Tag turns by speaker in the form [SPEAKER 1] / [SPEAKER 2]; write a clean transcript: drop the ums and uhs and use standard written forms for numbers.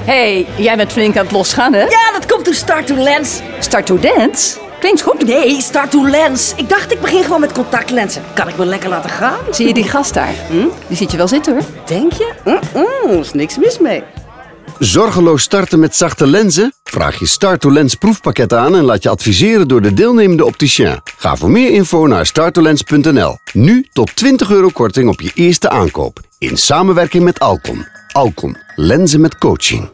[SPEAKER 1] Hey, jij bent flink aan het losgaan, hè?
[SPEAKER 2] Ja, dat komt door Start to Lens.
[SPEAKER 1] Start to dance? Klinkt goed.
[SPEAKER 2] Nee, Start to Lens. Ik dacht, ik begin gewoon met contactlenzen. Kan ik me lekker laten gaan?
[SPEAKER 1] Zie je die gast daar? Die ziet je wel zitten, hoor.
[SPEAKER 2] Denk je? Er is niks mis mee.
[SPEAKER 3] Zorgeloos starten met zachte lenzen? Vraag je Start to Lens proefpakket aan en laat je adviseren door de deelnemende opticien. Ga voor meer info naar startolens.nl. Nu tot €20 korting op je eerste aankoop. In samenwerking met Alcon. Alcon. Lenzen met coaching.